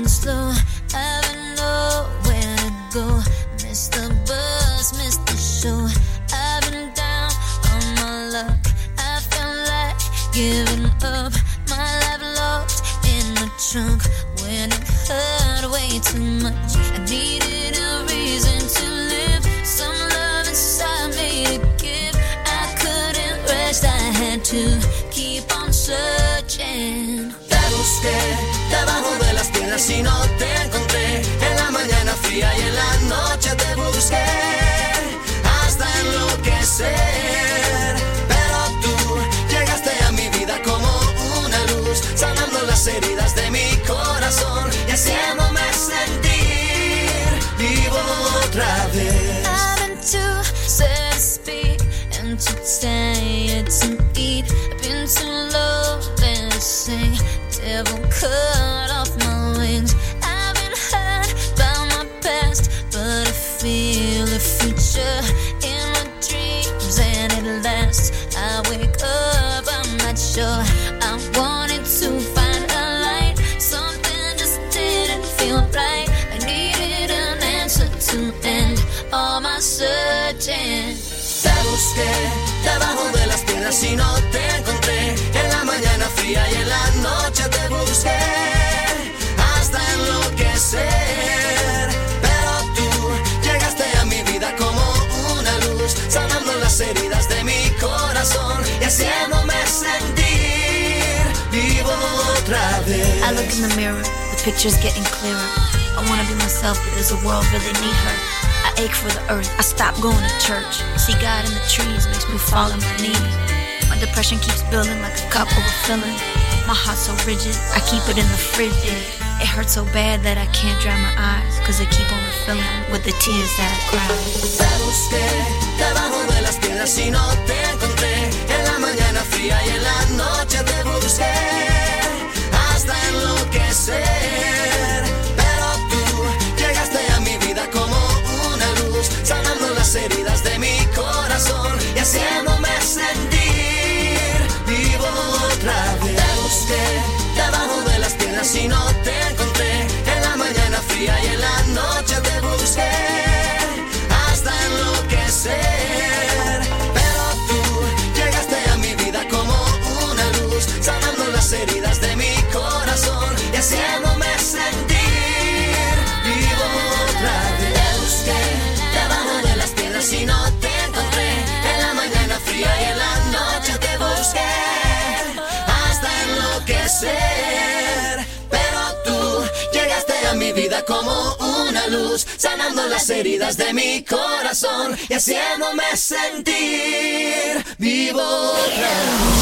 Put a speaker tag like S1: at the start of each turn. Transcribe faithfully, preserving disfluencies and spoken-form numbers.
S1: slow, I don't know where to go. Missed the bus, missed the show. I've been down on my luck. I felt like giving up. My life locked in the trunk when it hurt way too much. I needed a reason to live, some love inside me to give. I couldn't rest, I had to keep on searching.
S2: Te busqué debajo de las piedras y no te encontré. En la mañana fría y en la noche te busqué hasta enloquecer. Pero tú llegaste a mi vida como una luz, sanando las heridas de mi corazón y haciéndome sentir vivo otra vez.
S1: I've been too sad to speak and too tired to eat. I've been too low to sing. Devil cut off my wings. I've been hurt by my past, but I feel the future in my dreams, and at last I wake up. I'm not sure. I wanted to find a light. Something just didn't feel right. I needed an answer to end all my searching.
S2: Te busqué debajo de las piedras y no te encontré. En la mañana fría y en la noche te busqué hasta enloquecer. Pero tú llegaste a mi vida como una luz, sanando las heridas de mi corazón y haciéndome sentir vivo otra vez.
S1: I look in the mirror, the picture's getting clearer. I wanna be myself, but does the world really need her? I ache for the earth, I stop going to church. See God in the trees makes me fall on my knees. My depression keeps building like a cup overfilling. My heart's so rigid, I keep it in the fridge. It hurts so bad that I can't dry my eyes, cause they keep on refilling with the tears that I cry.
S2: Te busqué debajo de las piedras y no te encontré. En la mañana fría y en la noche te busqué hasta enloquecer. Pero tú llegaste a mi vida como una luz, sanando las heridas de mi corazón y haciéndome sentir vivo otra vez. Te busqué debajo de las piedras y no te encontré. En la mañana fría y en la noche te busqué hasta enloquecer. Pero tú llegaste a mi vida como una luz, sanando las heridas de mi corazón y haciéndome sentir vivo otra vez. Te busqué debajo de las piedras y no te encontré. En la mañana fría y en la noche te busqué hasta enloquecer. Pero tú llegaste a mi vida como una luz, sanando las heridas de mi corazón y haciéndome sentir vivo otra vez.